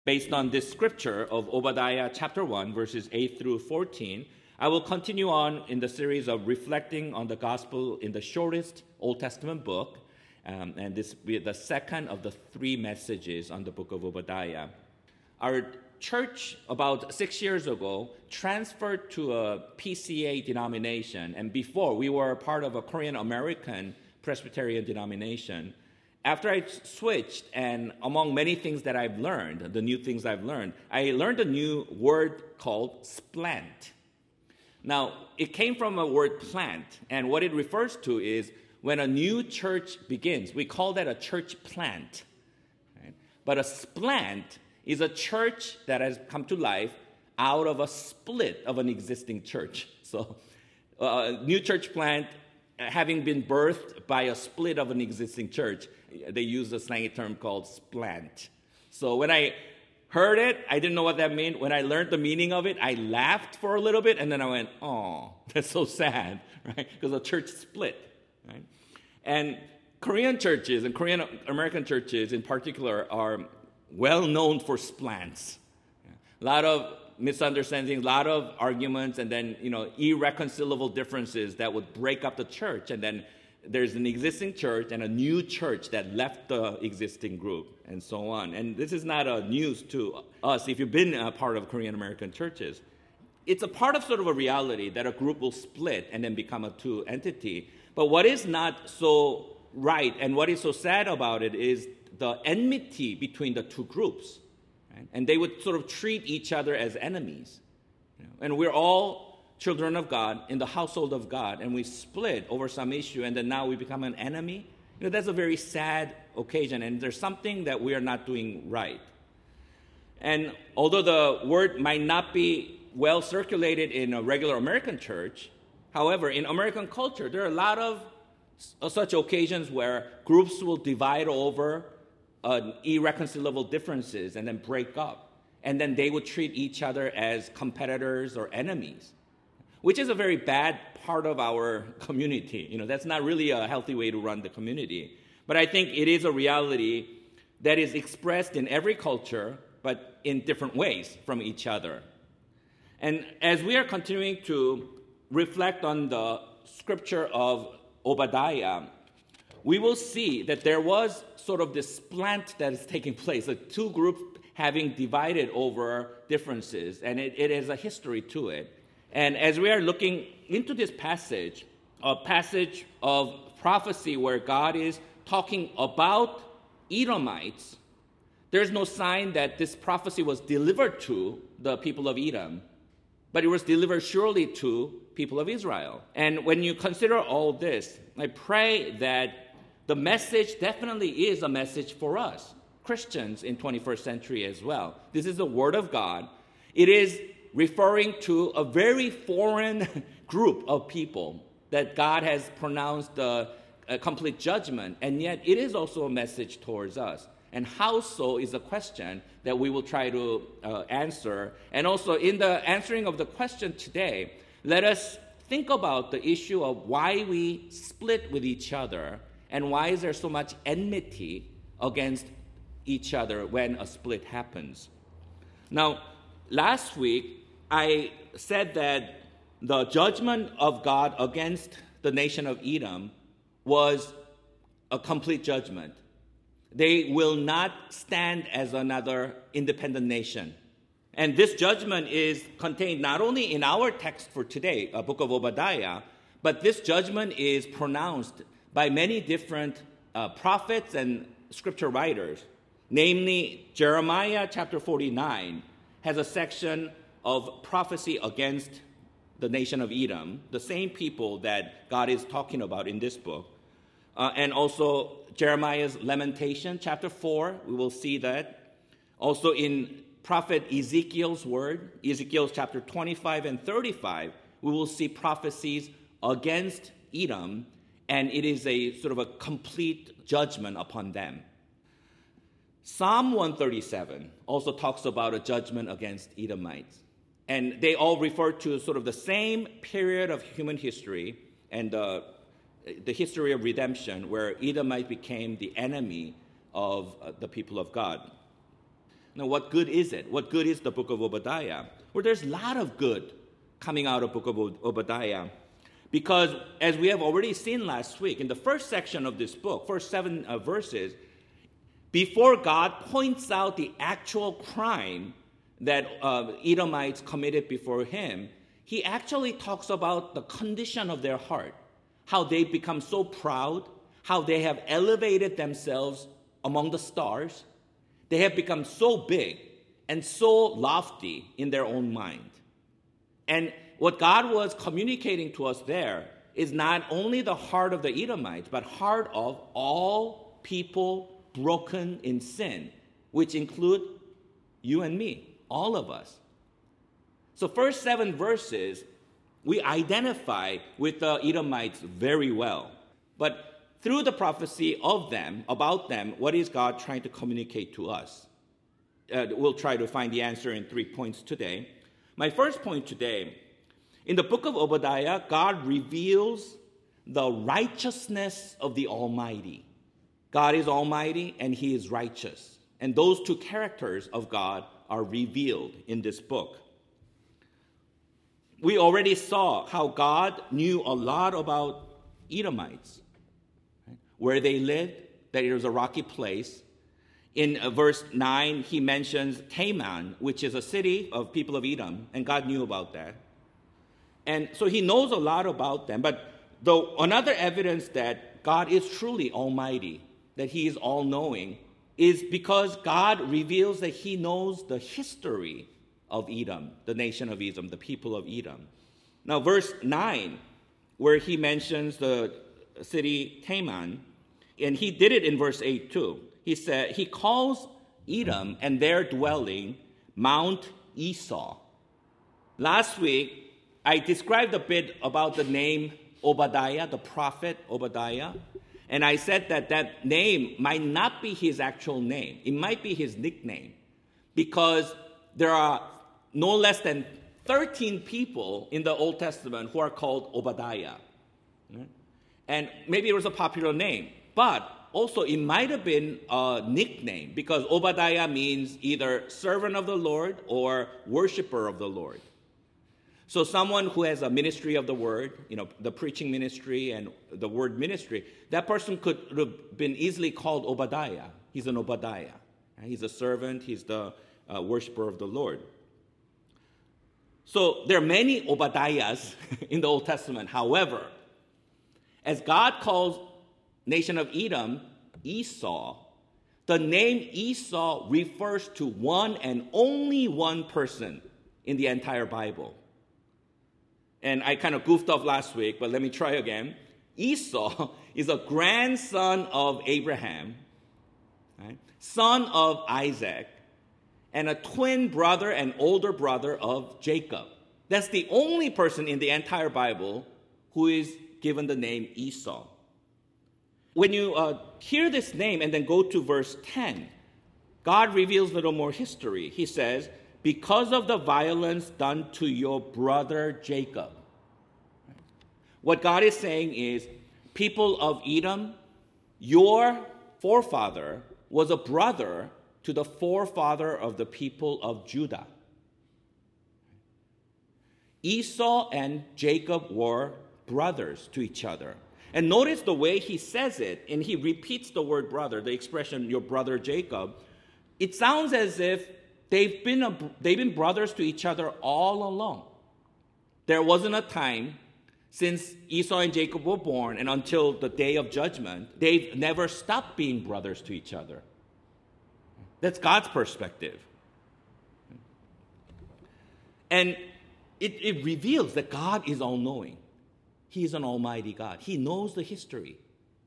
Based on this scripture of Obadiah chapter 1, verses 8 through 14, I will continue on in the series of reflecting on the gospel in the shortest Old Testament book, and this will be the second of the three messages on the book of Obadiah. Our church, about 6 years ago, transferred to a PCA denomination, and before we were part of a Korean American Presbyterian denomination. After I switched, and among many things that I've learned, the new things I've learned, I learned a new word called splant. Now, it came from a word plant, and what it refers to is when a new church begins, we call that a church plant. Right? But a splant is a church that has come to life out of a split of an existing church. So, a new church plant, having been birthed by a split of an existing church, they use a slangy term called splant. So when I heard it, I didn't know what that meant. When I learned the meaning of it, I laughed for a little bit, and then I went, oh, that's so sad, right? Because a church split, right? And Korean churches, and Korean American churches in particular, are well known for splants. A lot of misunderstandings, a lot of arguments, and then, irreconcilable differences that would break up the church. And then there's an existing church and a new church that left the existing group, and so on. And this is not a news to us if you've been a part of Korean American churches. It's a part of sort of a reality that a group will split and then become a two entity. But what is not so right and what is so sad about it is the enmity between the two groups. Right? And they would sort of treat each other as enemies. And we're all children of God in the household of God, and we split over some issue, and then now we become an enemy. That's a very sad occasion, and there's something that we are not doing right. And although the word might not be well circulated in a regular American church, however, in American culture, there are a lot of such occasions where groups will divide over irreconcilable differences and then break up, and then they would treat each other as competitors or enemies, which is a very bad part of our community. That's not really a healthy way to run the community. But I think it is a reality that is expressed in every culture, but in different ways from each other. And as we are continuing to reflect on the scripture of Obadiah, we will see that there was sort of this splant that is taking place, the two groups having divided over differences, and it has a history to it. And as we are looking into this passage, a passage of prophecy where God is talking about Edomites, there's no sign that this prophecy was delivered to the people of Edom, but it was delivered surely to people of Israel. And when you consider all this, I pray that the message definitely is a message for us, Christians in 21st century as well. This is the Word of God. It is referring to a very foreign group of people that God has pronounced a complete judgment, and yet it is also a message towards us. And how so is a question that we will try to answer. And also in the answering of the question today, let us think about the issue of why we split with each other and why is there so much enmity against each other when a split happens. Now, last week, I said that the judgment of God against the nation of Edom was a complete judgment. They will not stand as another independent nation. And this judgment is contained not only in our text for today, a book of Obadiah, but this judgment is pronounced by many different prophets and scripture writers. Namely, Jeremiah chapter 49 has a section of prophecy against the nation of Edom, the same people that God is talking about in this book. And also Jeremiah's Lamentation, chapter 4, we will see that. Also in prophet Ezekiel's word, Ezekiel chapter 25 and 35, we will see prophecies against Edom, and it is a sort of a complete judgment upon them. Psalm 137 also talks about a judgment against Edomites. And they all refer to sort of the same period of human history and the history of redemption where Edomite became the enemy of the people of God. Now, what good is it? What good is the book of Obadiah? Well, there's a lot of good coming out of the book of Obadiah. Because as we have already seen last week, in the first section of this book, first 7 verses, before God points out the actual crime that Edomites committed before him, he actually talks about the condition of their heart, how they become so proud, how they have elevated themselves among the stars. They have become so big and so lofty in their own mind. And what God was communicating to us there is not only the heart of the Edomites, but heart of all people broken in sin, which include you and me, all of us. So first 7 verses, we identify with the Edomites very well. But through the prophecy of them, about them, what is God trying to communicate to us? We'll try to find the answer in 3 points today. My first point today, in the book of Obadiah, God reveals the righteousness of the Almighty. God is almighty and he is righteous. And those two characters of God are revealed in this book. We already saw how God knew a lot about Edomites, right? Where they lived, that it was a rocky place. In verse 9, he mentions Teman, which is a city of people of Edom, and God knew about that. And so he knows a lot about them. But another evidence that God is truly almighty, that he is all-knowing, is because God reveals that he knows the history of Edom, the nation of Edom, the people of Edom. Now, verse 9, where he mentions the city Teman, and he did it in verse 8 too. He said, he calls Edom and their dwelling Mount Esau. Last week, I described a bit about the name Obadiah, the prophet Obadiah, and I said that that name might not be his actual name. It might be his nickname, because there are no less than 13 people in the Old Testament who are called Obadiah. And maybe it was a popular name, but also it might have been a nickname, because Obadiah means either servant of the Lord or worshiper of the Lord. So someone who has a ministry of the word, the preaching ministry and the word ministry, that person could have been easily called Obadiah. He's an Obadiah. He's a servant. He's the worshiper of the Lord. So there are many Obadiahs in the Old Testament. However, as God calls nation of Edom Esau, the name Esau refers to one and only one person in the entire Bible. And I kind of goofed off last week, but let me try again. Esau is a grandson of Abraham, right? Son of Isaac, and a twin brother and older brother of Jacob. That's the only person in the entire Bible who is given the name Esau. When you hear this name and then go to verse 10, God reveals a little more history. He says, because of the violence done to your brother Jacob. What God is saying is, people of Edom, your forefather was a brother to the forefather of the people of Judah. Esau and Jacob were brothers to each other. And notice the way he says it, and he repeats the word brother, the expression, your brother Jacob. It sounds as if they've been brothers to each other all along. There wasn't a time since Esau and Jacob were born and until the day of judgment, they've never stopped being brothers to each other. That's God's perspective. And it reveals that God is all-knowing. He is an almighty God. He knows the history.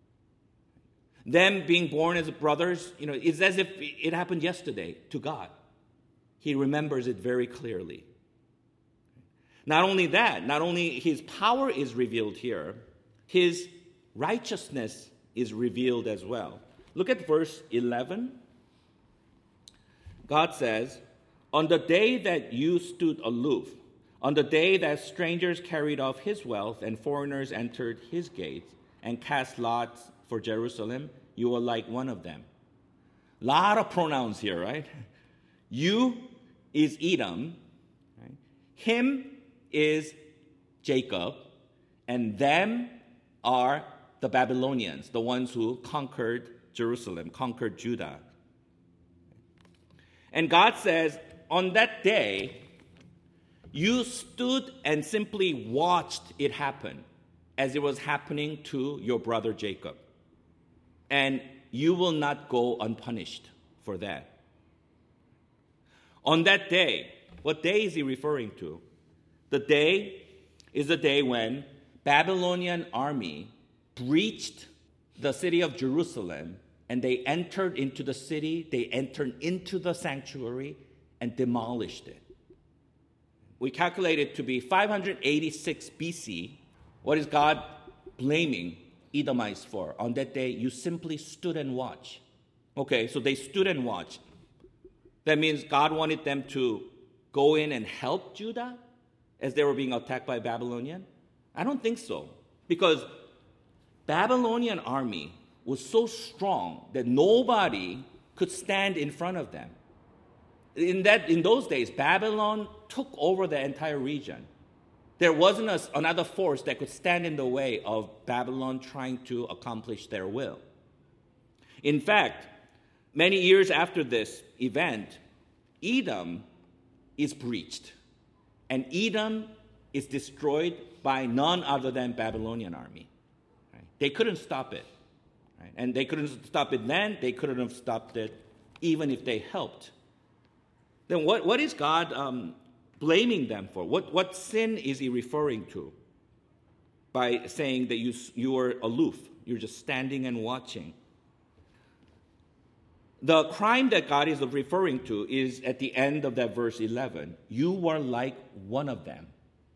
Them being born as brothers, it's as if it happened yesterday to God. He remembers it very clearly. Not only that, not only his power is revealed here, his righteousness is revealed as well. Look at verse 11. God says, on the day that you stood aloof, on the day that strangers carried off his wealth and foreigners entered his gates and cast lots for Jerusalem, you were like one of them. A lot of pronouns here, right? You is Edom, right? Him is Jacob, and them are the Babylonians, the ones who conquered Jerusalem, conquered Judah. And God says, on that day, you stood and simply watched it happen as it was happening to your brother Jacob. And you will not go unpunished for that. On that day, what day is he referring to? The day is the day when Babylonian army breached the city of Jerusalem, and they entered into the city, they entered into the sanctuary, and demolished it. We calculate it to be 586 BC. What is God blaming Edomites for? On that day, you simply stood and watched. Okay, so they stood and watched. That means God wanted them to go in and help Judah as they were being attacked by Babylonian? I don't think so. Because Babylonian army was so strong that nobody could stand in front of them. In those days, Babylon took over the entire region. There wasn't another force that could stand in the way of Babylon trying to accomplish their will. In fact, many years after this event, Edom is breached. And Edom is destroyed by none other than Babylonian army. Right? They couldn't stop it. Right? And they couldn't stop it then. They couldn't have stopped it even if they helped. Then what is God blaming them for? What sin is he referring to by saying that you were aloof? You're just standing and watching. The crime that God is referring to is at the end of that verse 11. You were like one of them.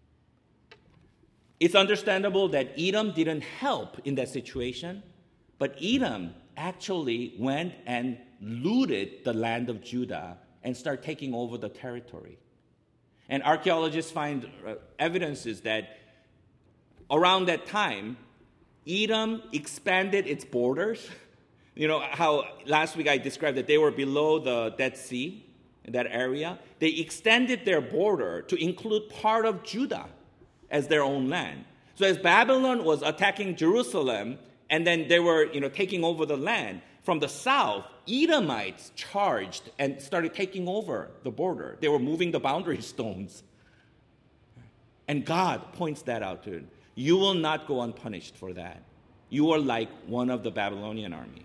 It's understandable that Edom didn't help in that situation, but Edom actually went and looted the land of Judah and start taking over the territory. And archaeologists find evidences that around that time, Edom expanded its borders. You know how last week I described that they were below the Dead Sea, in that area. They extended their border to include part of Judah as their own land. So as Babylon was attacking Jerusalem, and then they were taking over the land, from the south, Edomites charged and started taking over the border. They were moving the boundary stones. And God points that out to him. You will not go unpunished for that. You are like one of the Babylonian armies.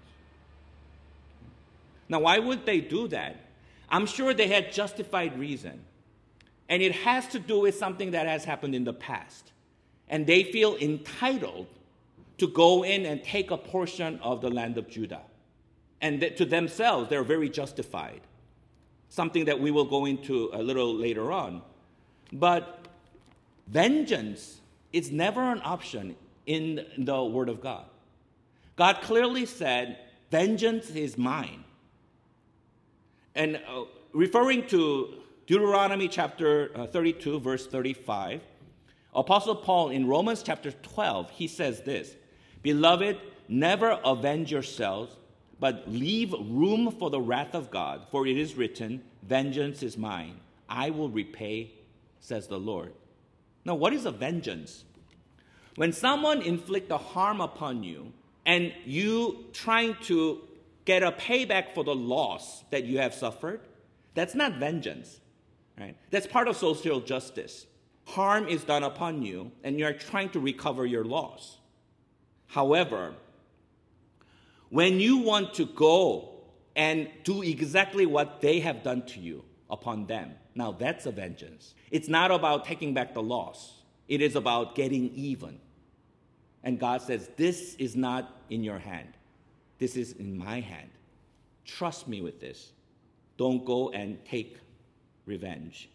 Now, why would they do that? I'm sure they had justified reason. And it has to do with something that has happened in the past. And they feel entitled to go in and take a portion of the land of Judah. And to themselves, they're very justified. Something that we will go into a little later on. But vengeance is never an option in the Word of God. God clearly said, vengeance is mine. And referring to Deuteronomy chapter 32, verse 35, Apostle Paul in Romans chapter 12, he says this, Beloved, never avenge yourselves, but leave room for the wrath of God, for it is written, vengeance is mine, I will repay, says the Lord. Now, what is a vengeance? When someone inflicts a harm upon you, and you trying to get a payback for the loss that you have suffered, that's not vengeance, right? That's part of social justice. Harm is done upon you, and you are trying to recover your loss. However, when you want to go and do exactly what they have done to you upon them, now that's a vengeance. It's not about taking back the loss. It is about getting even. And God says, this is not in your hand. This is in my hand. Trust me with this. Don't go and take revenge.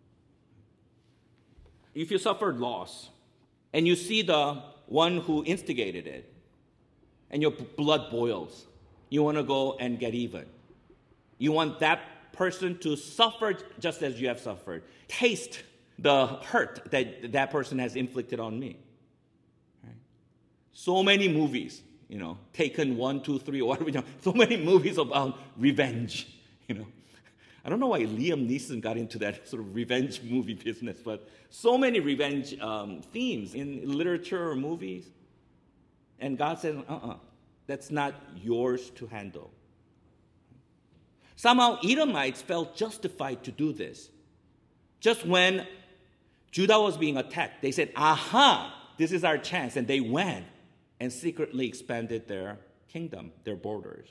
If you suffered loss, and you see the one who instigated it, and your blood boils, you want to go and get even. You want that person to suffer just as you have suffered. Taste the hurt that that person has inflicted on me. Right? So many movies, Taken 1, 2, 3, or whatever, so many movies about revenge, I don't know why Liam Neeson got into that sort of revenge movie business, but so many revenge themes in literature or movies. And God said, that's not yours to handle. Somehow Edomites felt justified to do this. Just when Judah was being attacked, they said, aha, this is our chance. And they went and secretly expanded their kingdom, their borders.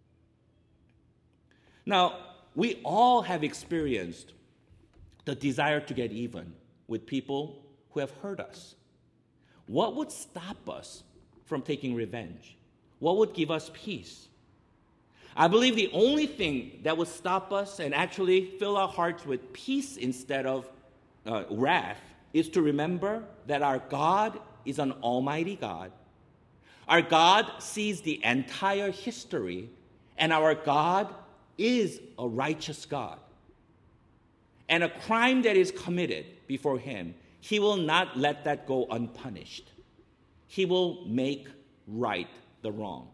Now, we all have experienced the desire to get even with people who have hurt us. What would stop us from taking revenge? What would give us peace? I believe the only thing that would stop us and actually fill our hearts with peace instead of wrath is to remember that our God is an almighty God. Our God sees the entire history, and our God is a righteous God. And a crime that is committed before Him, He will not let that go unpunished. He will make right the wrong.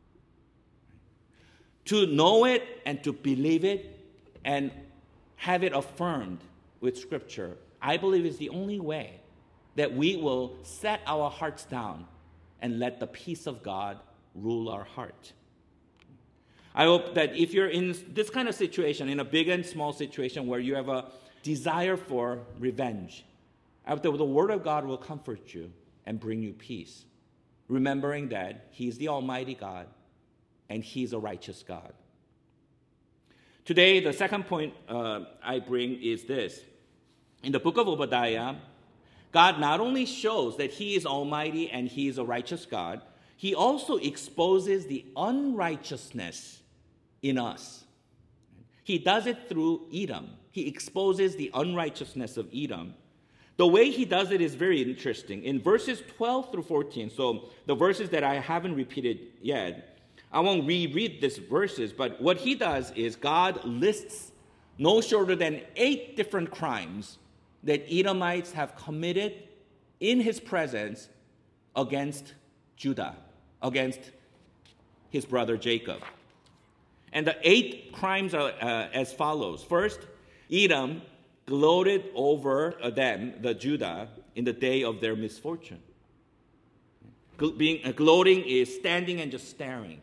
To know it and to believe it and have it affirmed with Scripture, I believe is the only way that we will set our hearts down and let the peace of God rule our heart. I hope that if you're in this kind of situation, in a big and small situation where you have a desire for revenge, I hope that the Word of God will comfort you and bring you peace, remembering that He's the Almighty God and He's a righteous God. Today, the second point I bring is this. In the book of Obadiah, God not only shows that He is almighty and He is a righteous God, He also exposes the unrighteousness in us. He does it through Edom. He exposes the unrighteousness of Edom. The way He does it is very interesting. In verses 12 through 14, so the verses that I haven't repeated yet, I won't reread these verses, but what He does is God lists no shorter than 8 different crimes that Edomites have committed in His presence against Judah, against his brother Jacob. And the 8 crimes are as follows. First, Edom gloated over them, the Judah, in the day of their misfortune. Gloating is standing and just staring.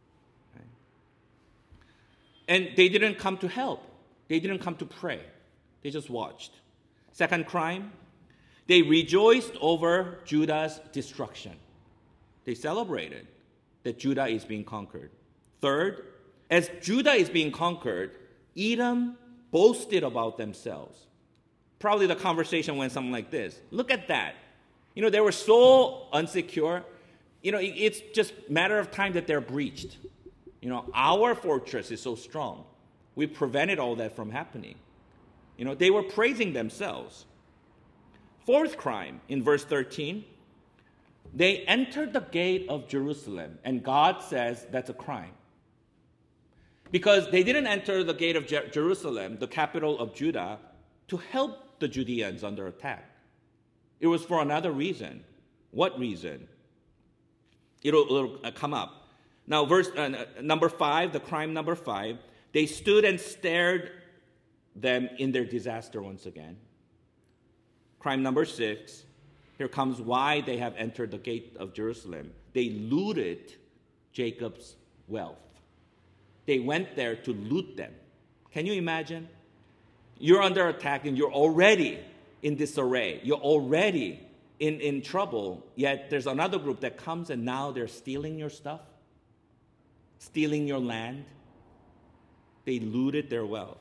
And they didn't come to help. They didn't come to pray. They just watched. Second crime, they rejoiced over Judah's destruction. They celebrated that Judah is being conquered. Third, as Judah is being conquered, Edom boasted about themselves. Probably the conversation went something like this. Look at that. They were so insecure. It's just a matter of time that they're breached. Our fortress is so strong. We prevented all that from happening. They were praising themselves. Fourth crime, in verse 13, they entered the gate of Jerusalem, and God says that's a crime. Because they didn't enter the gate of Jerusalem, the capital of Judah, to help the Judeans under attack. It was for another reason. What reason? It'll come up. Now, verse number 5, the crime number 5, they stood and stared them in their disaster once again. Crime number 6, here comes why they have entered the gate of Jerusalem. They looted Jacob's wealth. They went there to loot them. Can you imagine? You're under attack and you're already in disarray. You're already in trouble, yet there's another group that comes and now they're stealing your stuff, stealing your land. They looted their wealth.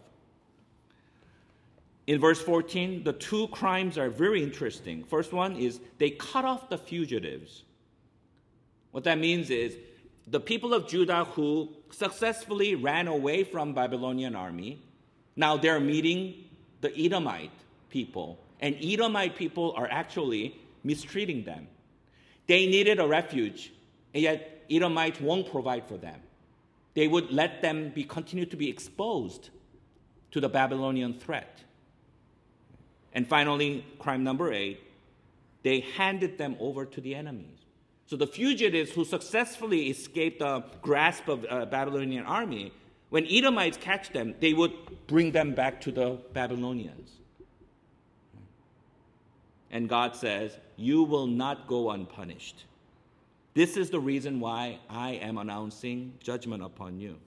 In verse 14, the 2 crimes are very interesting. First one is they cut off the fugitives. What that means is the people of Judah who successfully ran away from Babylonian army, now they're meeting the Edomite people. And Edomite people are actually mistreating them. They needed a refuge, and yet Edomites won't provide for them. They would let them continue to be exposed to the Babylonian threat. And finally, crime number 8, they handed them over to the enemies. So the fugitives who successfully escaped the grasp of Babylonian army When Edomites catch them, they would bring them back to the Babylonians. And God says, you will not go unpunished. This is the reason why I am announcing judgment upon you.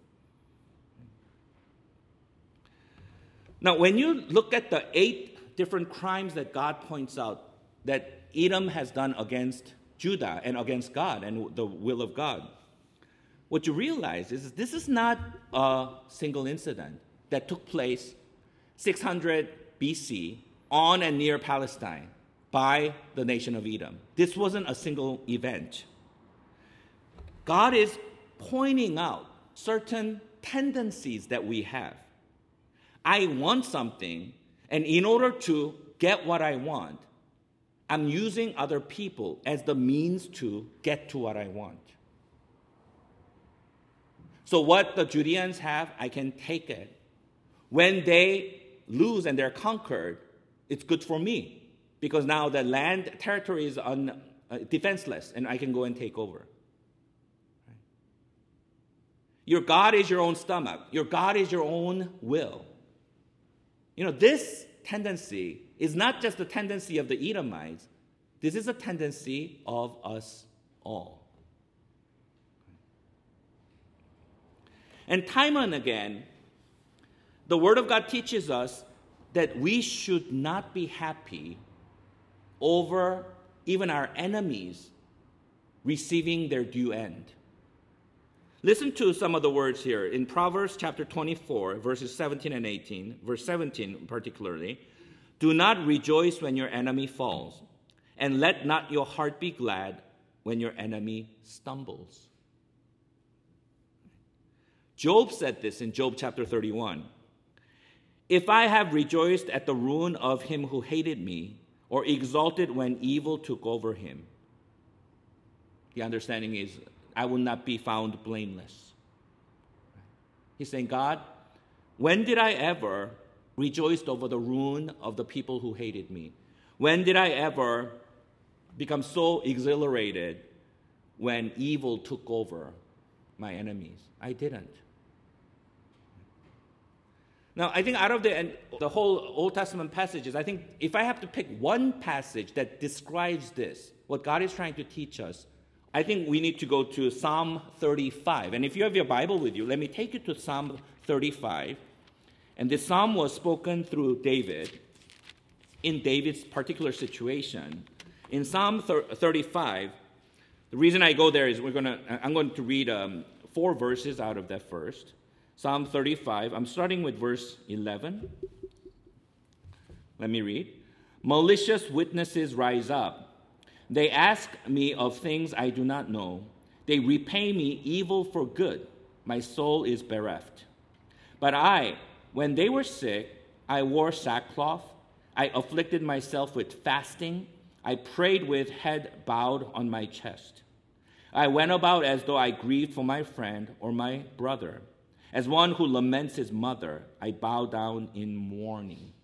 Now, when you look at the 8 different crimes that God points out that Edom has done against Judah and against God and the will of God, what you realize is this is not a single incident that took place 600 BC on and near Palestine by the nation of Edom. This wasn't a single event. God is pointing out certain tendencies that we have. I want something, and in order to get what I want, I'm using other people as the means to get to what I want. So what the Judeans have, I can take it. When they lose and they're conquered, it's good for me, because now the land territory is defenseless, and I can go and take over. Your God is your own stomach. Your God is your own will. This tendency is not just the tendency of the Edomites. This is a tendency of us all. And time and again, the Word of God teaches us that we should not be happy over even our enemies receiving their due end. Listen to some of the words here. In Proverbs chapter 24, verses 17 and 18, verse 17 particularly, do not rejoice when your enemy falls, and let not your heart be glad when your enemy stumbles. Job said this in Job chapter 31. If I have rejoiced at the ruin of him who hated me, or exulted when evil took over him, the understanding is, I will not be found blameless. He's saying, God, when did I ever rejoice over the ruin of the people who hated me? When did I ever become so exhilarated when evil took over my enemies? I didn't. Now, I think out of the whole Old Testament passages, I think if I have to pick one passage that describes this, what God is trying to teach us, I think we need to go to Psalm 35. And if you have your Bible with you, let me take you to Psalm 35. And this psalm was spoken through David in David's particular situation. In Psalm 35, the reason I go there is I'm going to read 4 verses out of that first. Psalm 35, I'm starting with verse 11. Let me read. Malicious witnesses rise up. They ask me of things I do not know. They repay me evil for good. My soul is bereft. But when they were sick, I wore sackcloth. I afflicted myself with fasting. I prayed with head bowed on my chest. I went about as though I grieved for my friend or my brother. As one who laments his mother, I bow down in mourning.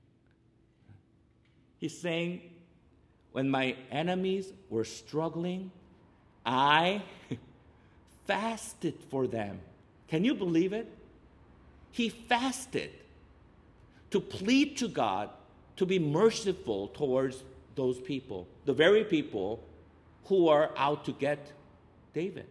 He's saying, when my enemies were struggling, I fasted for them. Can you believe it? He fasted to plead to God to be merciful towards those people, the very people who are out to get David.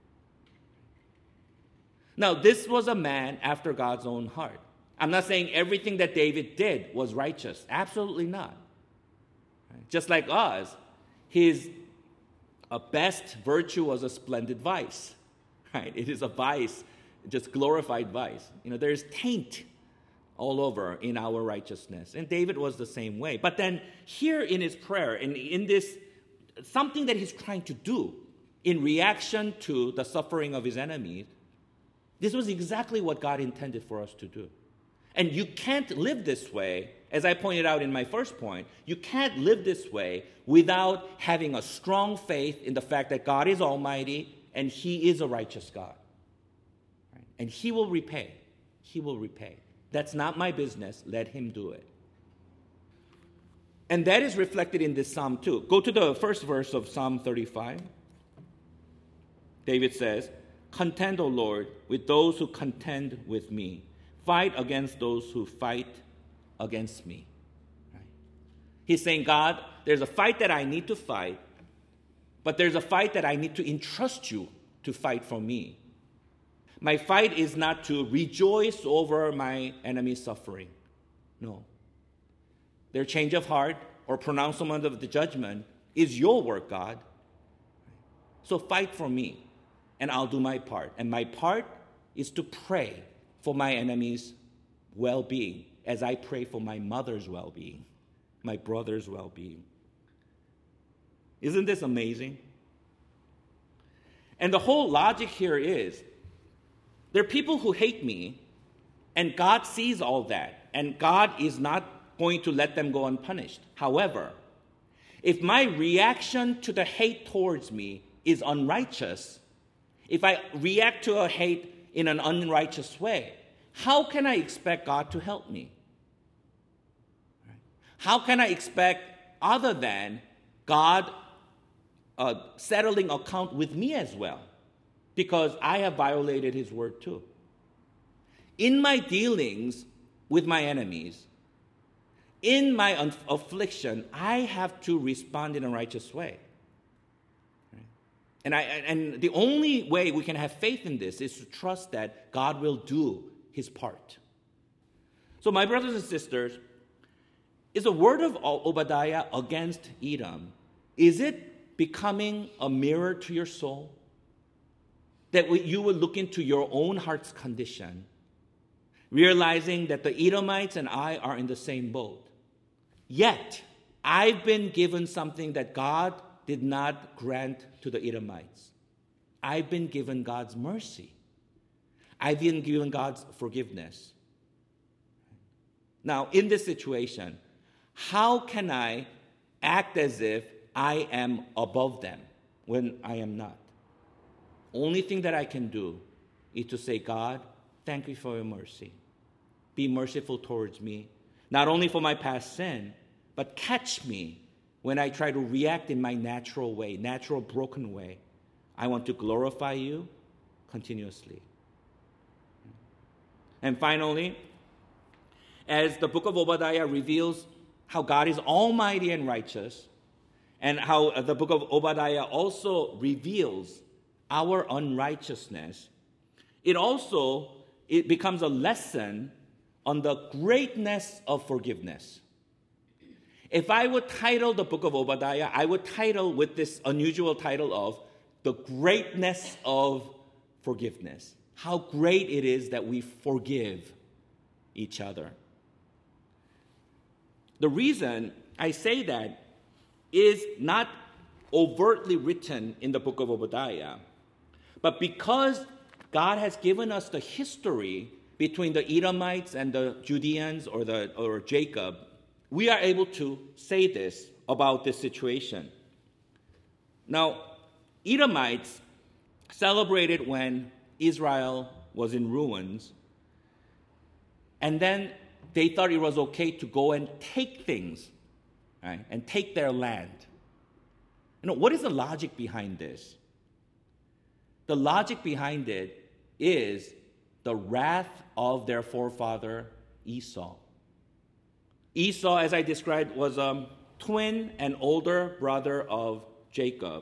Now, this was a man after God's own heart. I'm not saying everything that David did was righteous. Absolutely not. Just like us, his best virtue was a splendid vice. Right? It is a vice, just glorified vice. There's taint all over in our righteousness. And David was the same way. But then here in his prayer, in this, something that he's trying to do in reaction to the suffering of his enemies, this was exactly what God intended for us to do. And you can't live this way, as I pointed out in my first point, you can't live this way without having a strong faith in the fact that God is almighty and he is a righteous God. Right? And he will repay. He will repay. That's not my business. Let him do it. And that is reflected in this psalm too. Go to the first verse of Psalm 35. David says, Contend, O Lord, with those who contend with me. Fight against those who fight against me. Right? He's saying, God, there's a fight that I need to fight, but there's a fight that I need to entrust you to fight for me. My fight is not to rejoice over my enemy's suffering. No. Their change of heart or pronouncement of the judgment is your work, God. So fight for me, and I'll do my part. And my part is to pray for my enemy's well-being as I pray for my mother's well-being, my brother's well-being. Isn't this amazing? And the whole logic here is, there are people who hate me, and God sees all that, and God is not going to let them go unpunished. However, if my reaction to the hate towards me is unrighteous, if I react to a hate in an unrighteous way, how can I expect God to help me? How can I expect other than God settling account with me as well? Because I have violated his word too. In my dealings with my enemies, in my affliction, I have to respond in a righteous way. And the only way we can have faith in this is to trust that God will do his part. So my brothers and sisters, is the word of Obadiah against Edom, is it becoming a mirror to your soul? That you will look into your own heart's condition, realizing that the Edomites and I are in the same boat. Yet, I've been given something that God did not grant to the Edomites. I've been given God's mercy. I've been given God's forgiveness. Now, in this situation, how can I act as if I am above them when I am not? Only thing that I can do is to say, God, thank you for your mercy. Be merciful towards me, not only for my past sin, but catch me when I try to react in my natural way, natural broken way. I want to glorify you continuously. And finally, as the book of Obadiah reveals how God is almighty and righteous, and how the book of Obadiah also reveals our unrighteousness, it becomes a lesson on the greatness of forgiveness. If I would title the book of Obadiah, I would title with this unusual title of the greatness of forgiveness. How great it is that we forgive each other. The reason I say that is not overtly written in the book of Obadiah, but because God has given us the history between the Edomites and the Judeans or Jacob, we are able to say this about this situation. Now, Edomites celebrated when Israel was in ruins, and then they thought it was okay to go and take things, right, and take their land. What is the logic behind this? The logic behind it is the wrath of their forefather Esau. Esau, as I described, was a twin and older brother of Jacob.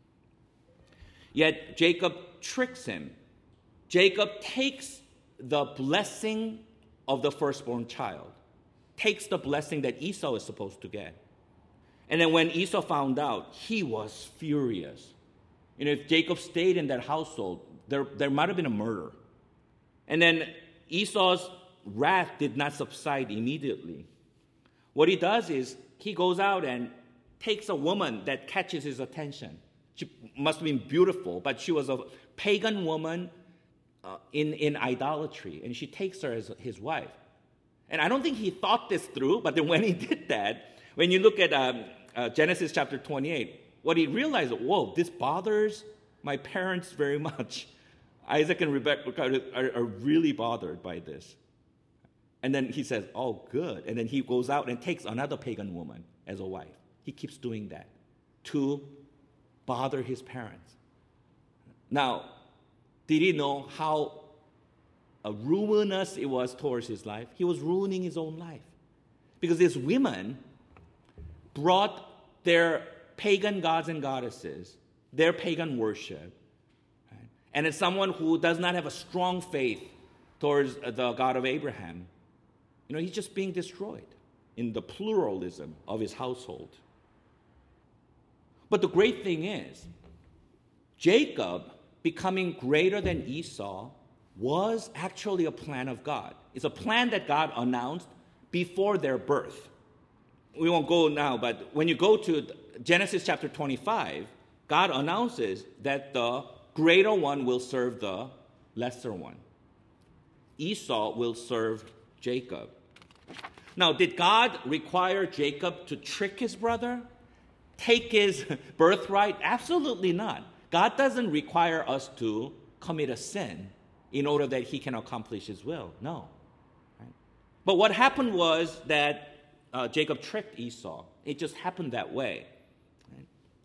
Yet Jacob tricks him. Jacob takes the blessing of the firstborn child, takes the blessing that Esau is supposed to get. And then when Esau found out, he was furious. If Jacob stayed in that household, there might have been a murder. And then Esau's wrath did not subside immediately. What he does is he goes out and takes a woman that catches his attention. She must have been beautiful, but she was a pagan woman in idolatry, and she takes her as his wife. And I don't think he thought this through, but then when he did that, when you look at Genesis chapter 28, what he realized, whoa, this bothers my parents very much. Isaac and Rebekah are really bothered by this. And then he says, oh, good. And then he goes out and takes another pagan woman as a wife. He keeps doing that to bother his parents. Now, Did he know how ruinous it was towards his life? He was ruining his own life. Because these women brought their pagan gods and goddesses, their pagan worship. Right? And as someone who does not have a strong faith towards the God of Abraham, he's just being destroyed in the pluralism of his household. But the great thing is, Jacob becoming greater than Esau was actually a plan of God. It's a plan that God announced before their birth. We won't go now, but when you go to Genesis chapter 25, God announces that the greater one will serve the lesser one. Esau will serve Jacob. Now, did God require Jacob to trick his brother? Take his birthright? Absolutely not. God doesn't require us to commit a sin in order that he can accomplish his will. No. Right? But what happened was that Jacob tricked Esau. It just happened that way. Right?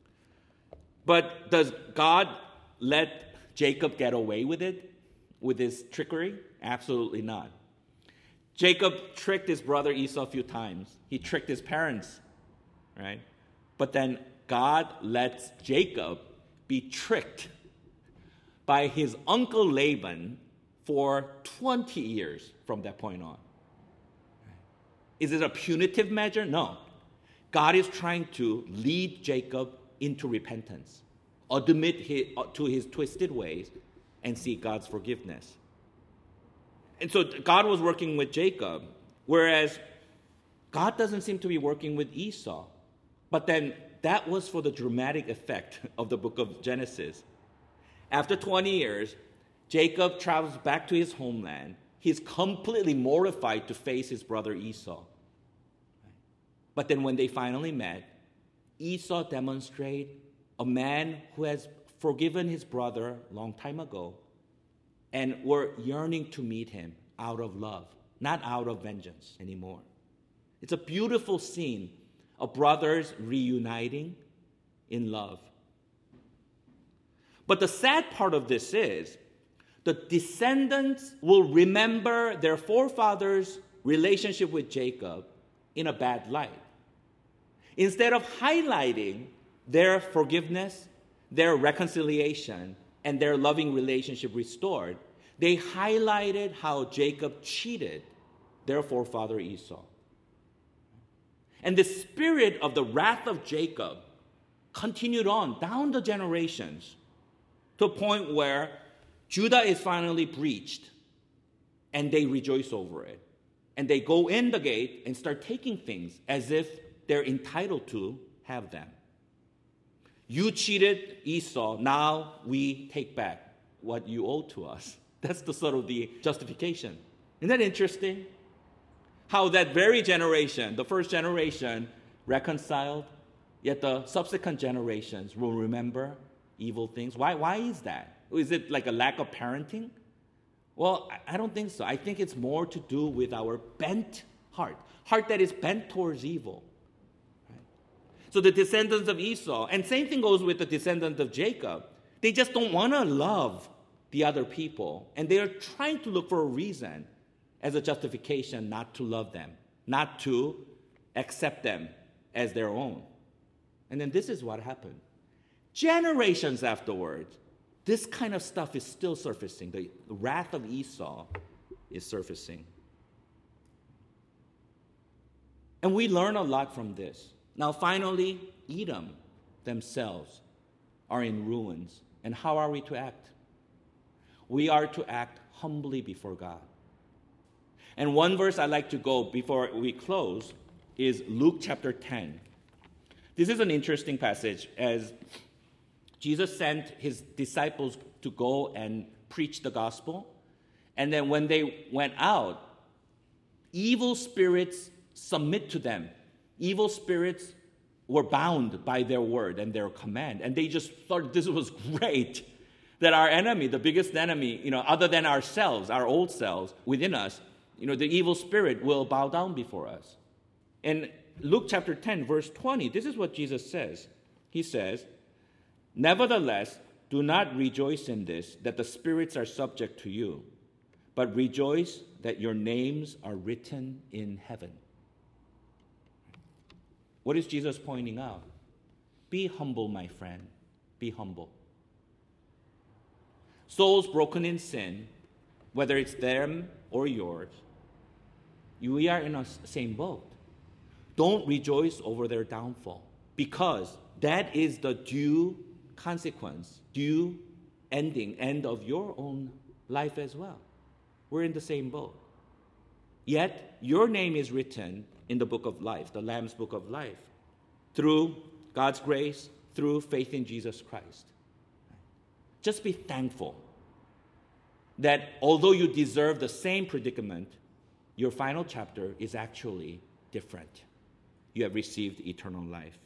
But does God let Jacob get away with it, with his trickery? Absolutely not. Jacob tricked his brother Esau a few times. He tricked his parents, right? But then God lets Jacob be tricked by his uncle Laban for 20 years from that point on. Is it a punitive measure? No. God is trying to lead Jacob into repentance, admit to his twisted ways, and seek God's forgiveness. And so God was working with Jacob, whereas God doesn't seem to be working with Esau. But then that was for the dramatic effect of the book of Genesis. After 20 years, Jacob travels back to his homeland. He's completely mortified to face his brother Esau. But then when they finally met, Esau demonstrated a man who has forgiven his brother a long time ago and were yearning to meet him out of love, not out of vengeance anymore. It's a beautiful scene of brothers reuniting in love. But the sad part of this is the descendants will remember their forefathers' relationship with Jacob in a bad light. Instead of highlighting their forgiveness, their reconciliation, and their loving relationship restored, they highlighted how Jacob cheated their forefather Esau. And the spirit of the wrath of Jacob continued on down the generations to a point where Judah is finally breached and they rejoice over it. And they go in the gate and start taking things as if they're entitled to have them. You cheated Esau, now we take back what you owe to us. That's the sort of the justification. Isn't that interesting? How that very generation, the first generation, reconciled, yet the subsequent generations will remember evil things. Why is that? Is it like a lack of parenting? Well, I don't think so. I think it's more to do with our bent heart that is bent towards evil. Right? So the descendants of Esau, and same thing goes with the descendants of Jacob, they just don't want to love the other people, and they are trying to look for a reason as a justification not to love them, not to accept them as their own. And then this is what happened. Generations afterwards, this kind of stuff is still surfacing. The wrath of Esau is surfacing. And we learn a lot from this. Now finally, Edom themselves are in ruins. And how are we to act? We are to act humbly before God. And one verse I'd like to go before we close is Luke chapter 10. This is an interesting passage as Jesus sent his disciples to go and preach the gospel. And then when they went out, evil spirits submit to them. Evil spirits were bound by their word and their command. And they just thought this was great. That our enemy, the biggest enemy, other than ourselves, our old selves within us, the evil spirit will bow down before us. In Luke chapter 10, verse 20, this is what Jesus says. He says, "Nevertheless, do do not rejoice in this, that the spirits are subject to you, but rejoice that your names are written in heaven. What is Jesus pointing out? Be humble, my friend. Be humble. Souls broken in sin, whether it's them or yours, we are in the same boat. Don't rejoice over their downfall, because that is the due consequence, due end of your own life as well. We're in the same boat. Yet, your name is written in the book of life, the Lamb's book of life, through God's grace, through faith in Jesus Christ. Just be thankful that although you deserve the same predicament, your final chapter is actually different. You have received eternal life.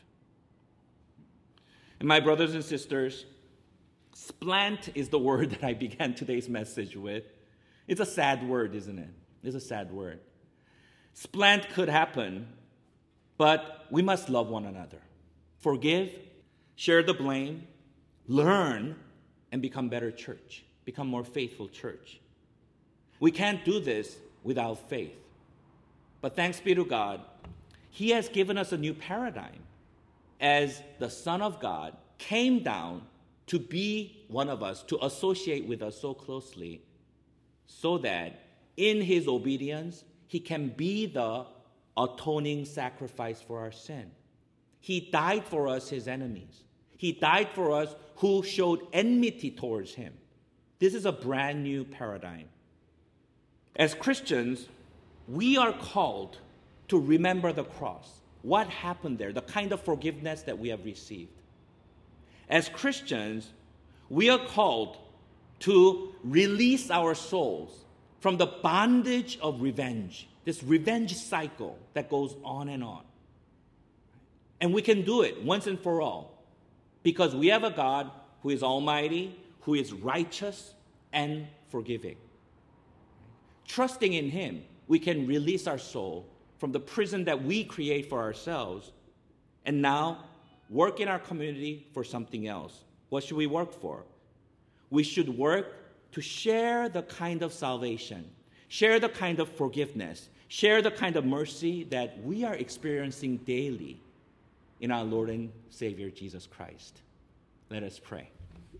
And my brothers and sisters, splant is the word that I began today's message with. It's a sad word, isn't it? It's a sad word. Splant could happen, but we must love one another. Forgive, share the blame, learn, and become better church. Become more faithful church. We can't do this without faith. But thanks be to God, He has given us a new paradigm. As the Son of God came down to be one of us, to associate with us so closely, so that in His obedience, He can be the atoning sacrifice for our sin. He died for us, His enemies. He died for us who showed enmity towards Him. This is a brand new paradigm. As Christians, we are called to remember the cross. What happened there, the kind of forgiveness that we have received. As Christians, we are called to release our souls from the bondage of revenge, this revenge cycle that goes on and on. And we can do it once and for all because we have a God who is almighty, who is righteous and forgiving. Trusting in Him, we can release our soul from the prison that we create for ourselves and now work in our community for something else. What should we work for? We should work to share the kind of salvation, share the kind of forgiveness, share the kind of mercy that we are experiencing daily in our Lord and Savior Jesus Christ. Let us pray.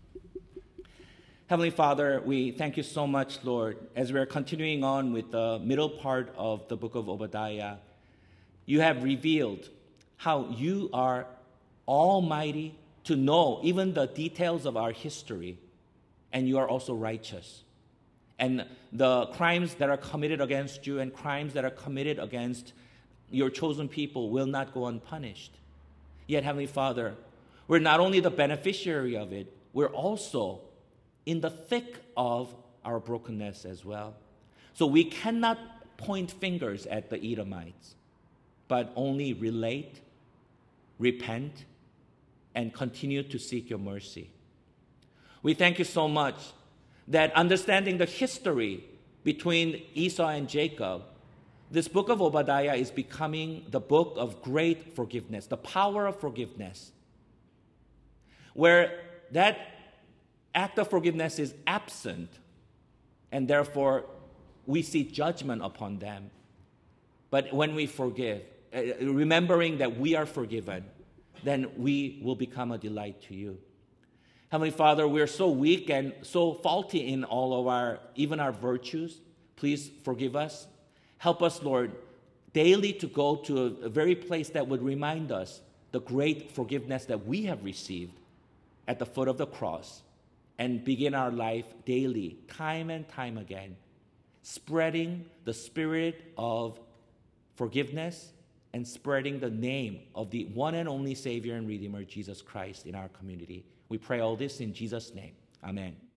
Heavenly Father, we thank you so much, Lord, as we are continuing on with the middle part of the book of Obadiah. You have revealed how you are almighty to know even the details of our history, and you are also righteous. And the crimes that are committed against you and crimes that are committed against your chosen people will not go unpunished. Yet, Heavenly Father, we're not only the beneficiary of it, we're also in the thick of our brokenness as well. So we cannot point fingers at the Edomites, but only relate, repent, and continue to seek your mercy. We thank you so much that understanding the history between Esau and Jacob, this book of Obadiah is becoming the book of great forgiveness, the power of forgiveness, where that act of forgiveness is absent, and therefore we see judgment upon them. But when we forgive, remembering that we are forgiven, then we will become a delight to you. Heavenly Father, we are so weak and so faulty in all of even our virtues. Please forgive us. Help us, Lord, daily to go to a very place that would remind us the great forgiveness that we have received at the foot of the cross, and begin our life daily, time and time again, spreading the spirit of forgiveness and spreading the name of the one and only Savior and Redeemer, Jesus Christ, in our community. We pray all this in Jesus' name. Amen.